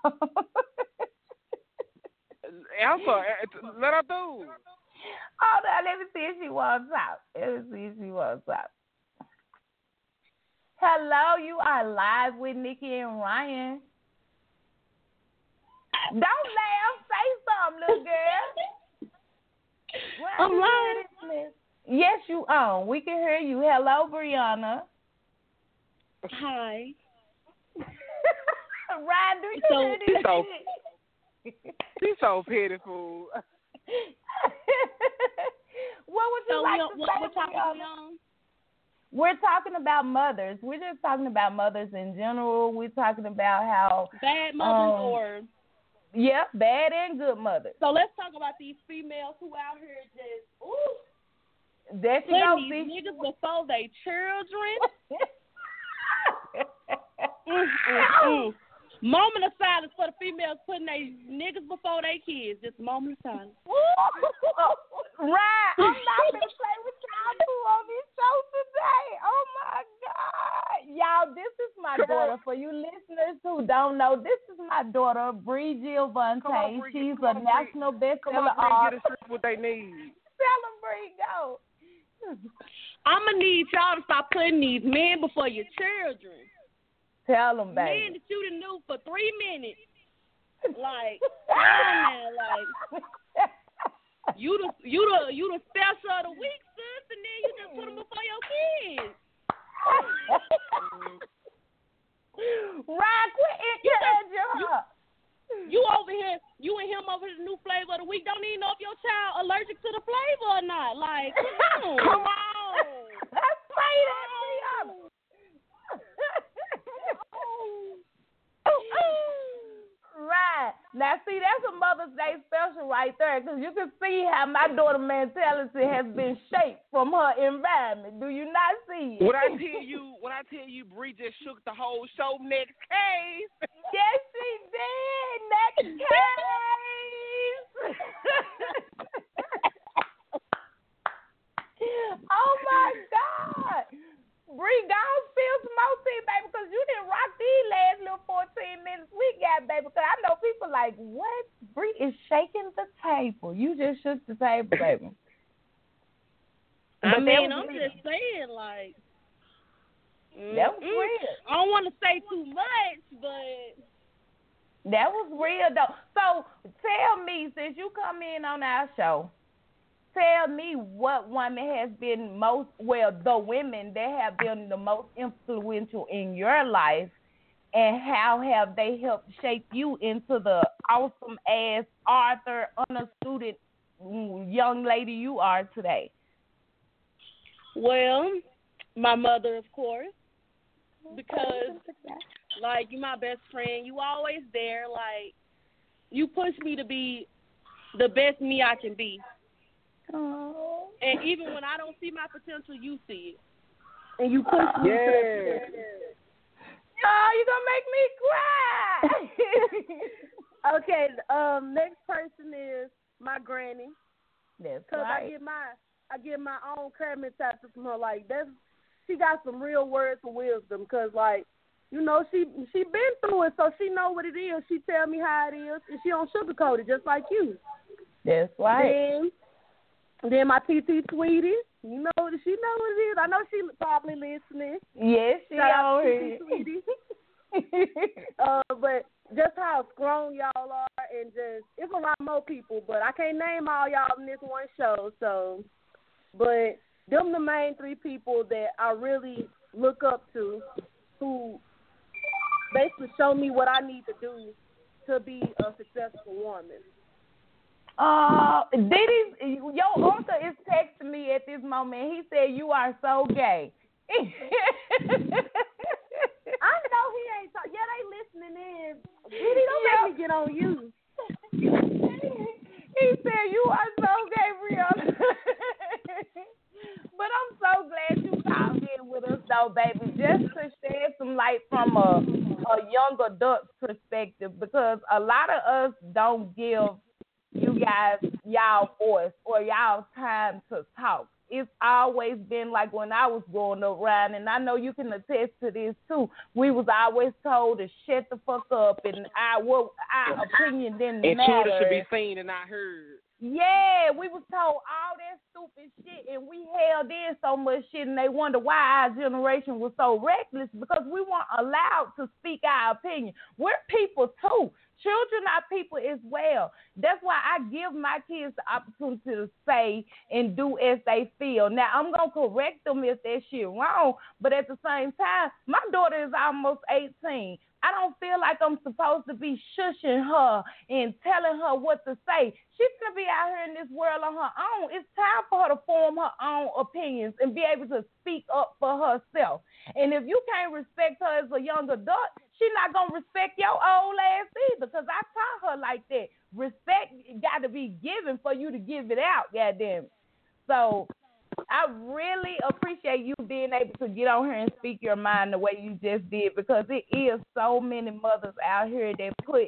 Answer. Let her do. Hold on. Let me see if she wants out. Hello, you are live with Nikki and Ryan. Don't laugh. Say something, little girl. I'm live. Yes, you are. We can hear you. Hello, Brianna. Hi. Ryan, do you hear this? She's so pitiful. What would you like to say? What topic are we on? We're talking about mothers. We're just talking about mothers in general. We're talking about how bad mothers or bad and good mothers. So let's talk about these females who out here just there you go, these niggas before they children. Moment of silence for the females putting their niggas before their kids. Just a moment of silence. Right. I'm not going to play with y'all two on this show today. Oh, my God. Y'all, this is my daughter. For you listeners who don't know, this is my daughter, Bree Giovante. She's a national bestseller author. Get a what they need. Tell them, Bree, go. I'm going to need y'all to stop putting these men before your children. Tell them, baby. Men that you done knew for 3 minutes. Like, you the special of the week, sis, and then you just put them before your kids. Right, quit encouraging her. You over here, you and him over the new flavor of the week. Don't even know if your child allergic to the flavor or not. Like, come on. Come on. Let's play that, Brianna. Right. Now, see, that's a Mother's Day special right there, because you can see how my daughter's mentality has been shaped from her environment. Do you not see it? When I tell you, Bree just shook the whole show. Next case. Yes, she did. Next case. Oh, my God. Bree, go spill some more tea, baby, because you didn't rock these last little 14 minutes we got, baby, because I know people like, what? Bree is shaking the table. You just shook the table, baby. I mean, I'm just saying, like, that was real. I don't want to say too much, but that was real, though. So tell me, since you come in on our show, tell me what woman has been the women that have been the most influential in your life, and how have they helped shape you into the awesome-ass author, unassuming young lady you are today? Well, my mother, of course, because, like, you're my best friend. You always there. Like, you push me to be the best me I can be. Oh. And even when I don't see my potential, you see it. And you push me to that potential. Oh, you're going to make me cry. Okay, next person is my granny. That's Because right. I get my own caramel chapter from her. Like, she got some real words of wisdom. Because, like, you know, she been through it, so she know what it is. She tell me how it is, and she don't sugarcoat it, just like you. That's right. Then my TT Sweetie, she know what it is. I know she probably listening. Yes, she Shout already. Sweetie. But just how strong y'all are, and just it's a lot more people, but I can't name all y'all in this one show. So, but them the main three people that I really look up to, who basically show me what I need to do to be a successful woman. Diddy, your uncle is texting me at this moment. He said you are so gay. I know he ain't. Yeah, they listening in. Diddy, don't let me get on you. He said you are so gay, Brianna. But I'm so glad you called in with us, though, baby, just to shed some light from a young adult perspective, because a lot of us don't give you guys y'all voice or y'all time to talk. It's always been like when I was growing up, Ryan, and I know you can attest to this too. We was always told to shut the fuck up, and our opinion didn't matter. And children should be seen and not heard. Yeah, we was told all that stupid shit, and we held in so much shit, and they wonder why our generation was so reckless, because we weren't allowed to speak our opinion. We're people too. Children are people as well. That's why I give my kids the opportunity to say and do as they feel. Now, I'm going to correct them if that shit wrong, but at the same time, my daughter is almost 18. I don't feel like I'm supposed to be shushing her and telling her what to say. She's going to be out here in this world on her own. It's time for her to form her own opinions and be able to speak up for herself. And if you can't respect her as a young adult, she's not going to respect your old ass either, because I taught her like that. Respect got to be given for you to give it out, goddamn. So I really appreciate you being able to get on here and speak your mind the way you just did, because it is so many mothers out here that put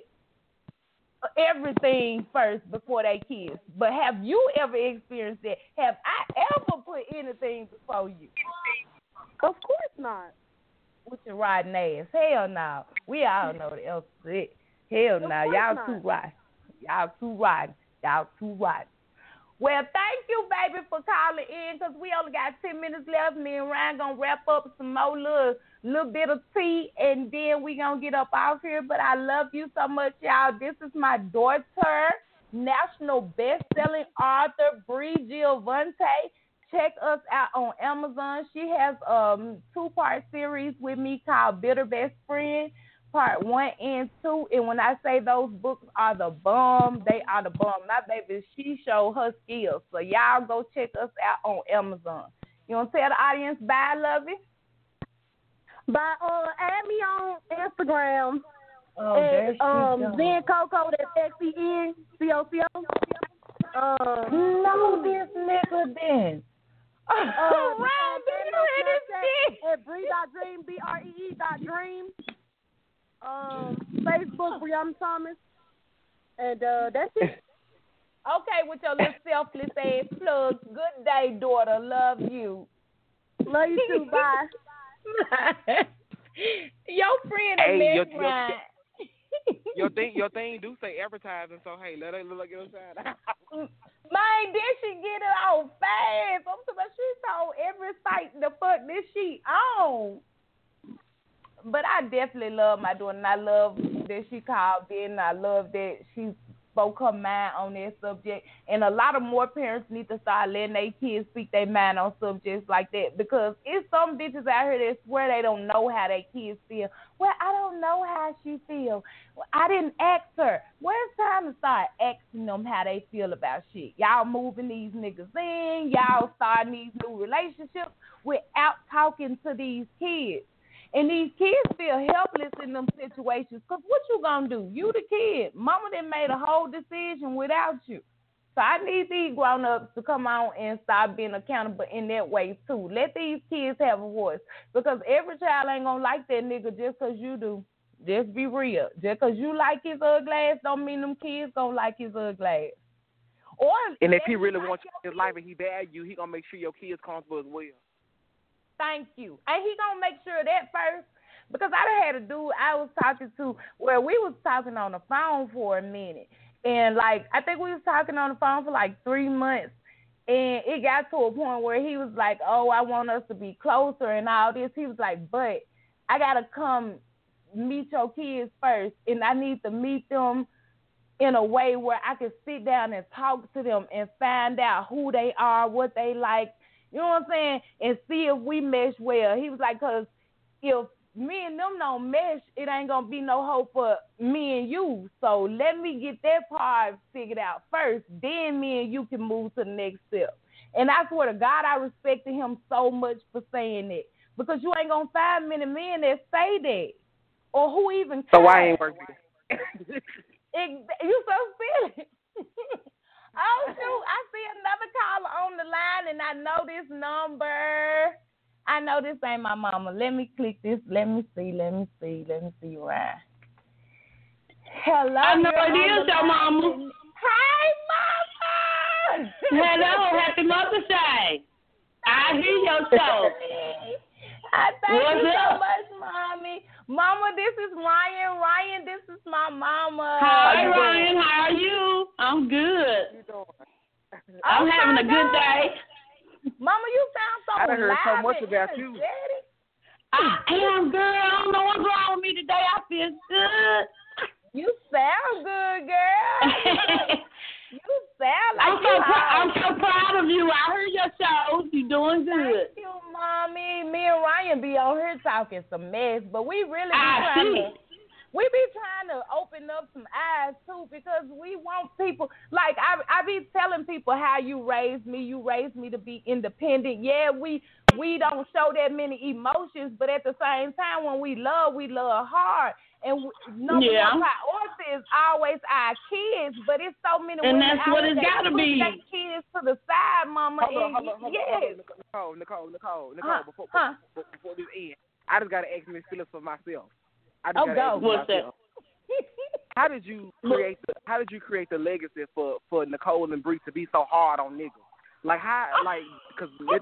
everything first before they kids. But have you ever experienced that? Have I ever put anything before you? Of course not. With your riding ass. Hell no. We all know the else is it. Hell no. Y'all too right. Y'all too right. Y'all too right. Well, thank you, baby, for calling in, because we only got 10 minutes left. Me and Ryan going to wrap up some more little bit of tea, and then we going to get up out here. But I love you so much, y'all. This is my daughter, national best-selling author, Bree Giovante. Check us out on Amazon. She has a 2-part series with me called Bitter Best Friend, part 1 and 2. And when I say those books are the bomb, they are the bomb. My baby, she showed her skills. So y'all go check us out on Amazon. You want to tell the audience bye, Lovey? By add me on Instagram. Zen Coco, that's XENCOCO. No, this nigga then. Ryan, at Bree.Dream, BREE.Dream. Facebook, Brianna Thomas. And that's it. Okay, with your little selfless ass plug. Good day, daughter. Love you. Love you too. Bye. Your friend Ryan. Your thing do say advertising, so hey, let her look at her side. Man, then she get it on fast. I'm talking, she told every site the fuck this she on. But I definitely love my daughter, and I love that she called in. I love that she spoke her mind on that subject. And a lot of more parents need to start letting their kids speak their mind on subjects like that, because it's some bitches out here that swear they don't know how their kids feel. Well, I don't know how she feels. Well, I didn't ask her. Well, it's time to start asking them how they feel about shit. Y'all moving these niggas in. Y'all starting these new relationships without talking to these kids. And these kids feel helpless in them situations, because what you going to do? You the kid. Mama done made a whole decision without you. So I need these grown-ups to come on and start being accountable in that way, too. Let these kids have a voice, because every child ain't going to like that nigga just because you do. Just be real. Just because you like his ugly ass don't mean them kids going to like his ugly ass. And if he really wants you in his life and he value you, he going to make sure your kids comfortable as well. Thank you. And he gonna make sure of that first, because I done had a dude I was talking to where we was talking on the phone for a minute, and like I think we was talking on the phone for like 3 months, and it got to a point where he was like, "Oh, I want us to be closer and all this." He was like, "But I gotta come meet your kids first, and I need to meet them in a way where I can sit down and talk to them and find out who they are, what they like." You know what I'm saying? And see if we mesh well. He was like, because if me and them don't mesh, it ain't going to be no hope for me and you. So let me get that part figured out first. Then me and you can move to the next step. And I swear to God, I respected him so much for saying that. Because you ain't going to find many men that say that. Or who even cares. So I ain't working. You so silly. Oh, shoot, I see another caller on the line, and I know this number. I know this ain't my mama. Let me click this. Let me see, Ryan. Hello. I know it is your mama. Hi, Mama. Hello, happy Mother's Day. I hear your show. I thank What's you up? so much, Mommy. Mama, this is Ryan. Ryan, this is my mama. Hi, Ryan. How are you? I'm good. I'm having a good day. Mama, you sound so I done heard so alive much and about you. energetic. I am, girl. I don't know what's wrong with me today. I feel good. You sound good, girl. You sound like I'm so proud of you. I heard your shows. You're doing good. Thank you, Mommy. Me and Ryan be on here talking some mess, but we really be trying to open up some eyes too, because we want people, like I be telling people how you raised me to be independent. Yeah, we don't show that many emotions, but at the same time when we love hard. And number one priority is always our kids, but it's so many and women that's what it's got to be. Their kids to the side, Mama. Hold on, Nicole, before this ends, I just got to ask Miss Phillips for myself. What's that? How did you create the legacy for Nicole and Bree to be so hard on niggas? Like how? Like because they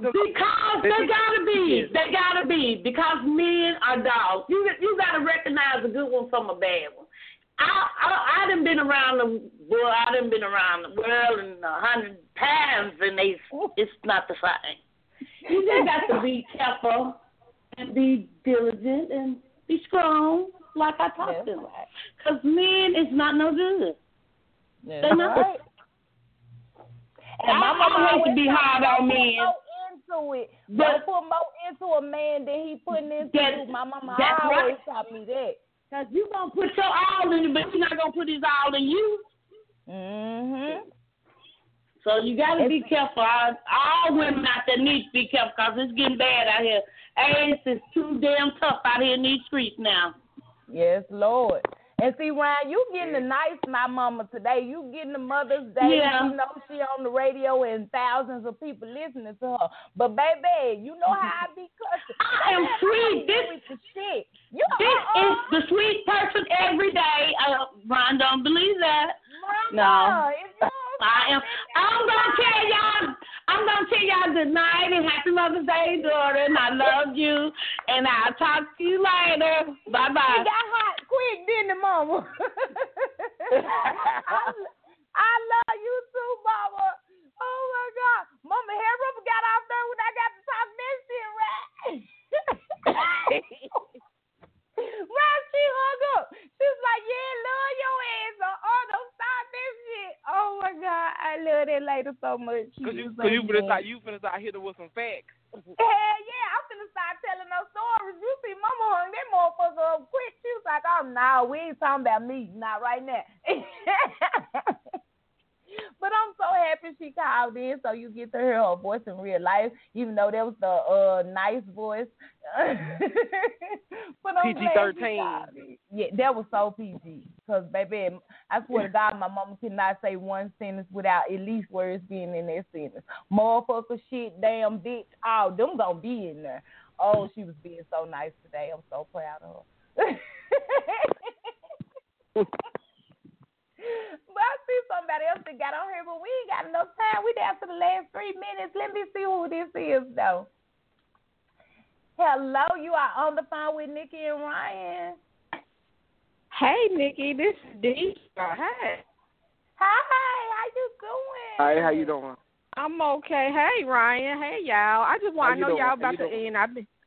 gotta be because men are dogs. You gotta recognize a good one from a bad one. I done been around the world. I done been around the world 100 times, and it's not the same. You just got to be careful and be diligent and be strong, like I talked about. Because men is not no good. They're not. Right. And my mama always to be hard on men. Don't put more into a man than he putting into you. My mama always taught me that. Because you going to put your all in it, but you're not going to put his all in you. Mm-hmm. So you got to be careful. All women out there need to be careful because it's getting bad out here. AIDS is too damn tough out here in these streets now. Yes, Lord. And see, Ryan, you getting the nice my mama today. You getting the Mother's Day. Yeah. You know she on the radio and thousands of people listening to her. But, baby, you know how I be cussing. I am sweet. This the shit. is the sweet person every day. Ron don't believe that. Mama, No. I am. I'm gonna tell y'all good night and happy Mother's Day, daughter. And I love you. And I'll talk to you later. Bye bye. It got hot quick, didn't it, Mama? I love you too, Mama. Oh my God, Mama hair rubber got out there when I got to talk that shit, right? Right, she hung up. She was like, "Yeah, love your ass." Don't stop this shit. Oh my God, I love that lady so much. Cause you finna start hitting with some facts. Hell yeah, I'm finna start telling those stories. You see, Mama hung that motherfucker up quick. She was like, "Oh no, we ain't talking about me, not right now." But I'm so happy she called in, so you get to hear her voice in real life, even though that was the nice voice. But I'm PG-13. Yeah, that was so PG. Because, baby, I swear to God, my mama cannot say one sentence without at least words being in that sentence. Motherfucker, shit, damn, bitch, all them gonna be in there. Oh, she was being so nice today. I'm so proud of her. But I see somebody else that got on here, but we ain't got enough time. We down to the last 3 minutes. Let me see who this is, though. Hello, you are on the phone with Nikki and Ryan. Hey, Nikki, this is Dee. Hey. Hi, how you doing? Hey, how you doing? I'm okay. Hey, Ryan. Hey, y'all. I just want to know y'all about the end.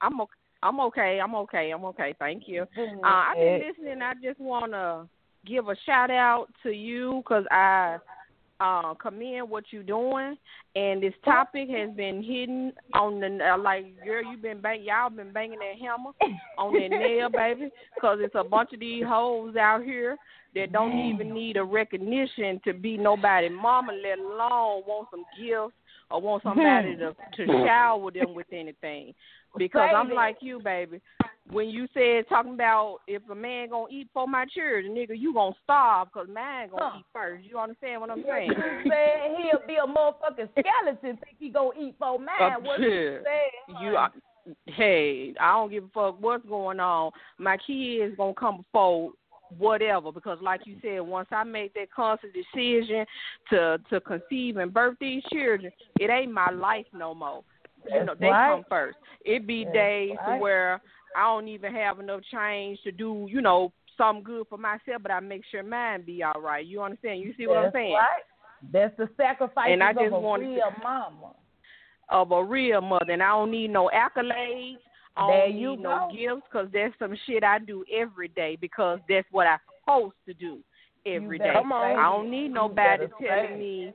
I'm okay. Thank you. I've been listening. I just want to give a shout out to you because I commend what you're doing, and this topic has been hidden on the girl. Y'all been banging that hammer on that nail, baby, because it's a bunch of these hoes out here that don't even need a recognition to be nobody mama, let alone want some gifts or want somebody to shower them with anything. Because I'm like you, baby. When you said talking about if a man gonna eat for my children, nigga, you gonna starve because mine gonna eat first. You understand what I'm saying? You said he'll be a motherfucking skeleton think he gonna eat for mine. What you said? Hey, I don't give a fuck what's going on. My kids gonna come before whatever, because like you said, once I make that conscious decision to conceive and birth these children, it ain't my life no more. You know, they come first. It be days where I don't even have enough change to do, something good for myself, but I make sure mine be all right. You understand? You see what I'm saying? Right. That's the sacrifice of a real mama. Of a real mother. And I don't need no accolades. I don't need no gifts, because that's some shit I do every day because that's what I'm supposed to do every day. I don't need nobody telling me.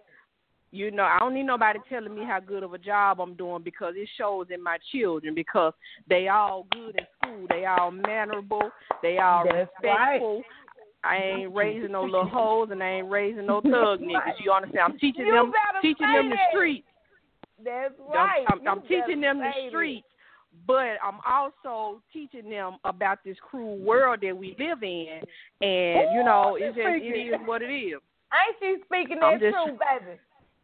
I don't need nobody telling me how good of a job I'm doing, because it shows in my children, because they all good in school. They all mannerable. They all respectful. Right. I ain't raising no little hoes, and I ain't raising no thug niggas. You understand? I'm teaching them the streets. That's right. I'm teaching them the streets, but I'm also teaching them about this cruel world that we live in. And, it is what it is. Ain't she speaking that truth, baby?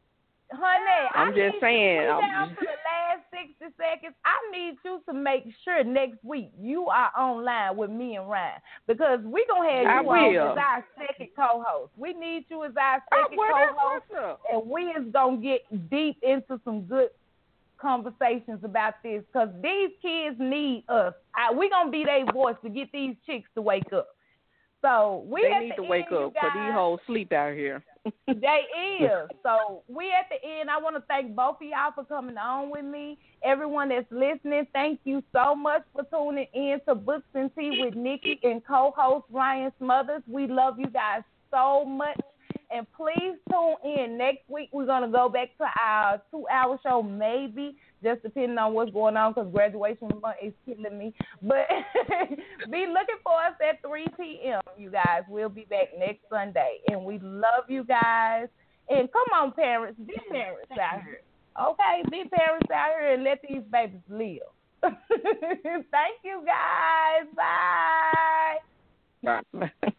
Honey, I'm just saying. Down to the last 60 seconds, I need you to make sure next week you are online with me and Ryan, because we're going to have you on as our second co-host. We need you as our second co-host, and we is going to get deep into some good conversations about this, because these kids need us. We're going to be their voice to get these chicks to wake up. So they need to wake up, because these hoes sleep out here. They is. So we at the end. I want to thank both of y'all for coming on with me. Everyone that's listening, thank you so much for tuning in to Books and Tea with Nikki and co-host Ryan Smothers. We love you guys so much. And please tune in. Next week, we're going to go back to our 2-hour show, maybe, just depending on what's going on, because graduation month is killing me. But be looking for us at 3 p.m., you guys. We'll be back next Sunday. And we love you guys. And come on, parents. Be parents out here. Okay? Be parents out here and let these babies live. Thank you, guys. Bye. Bye.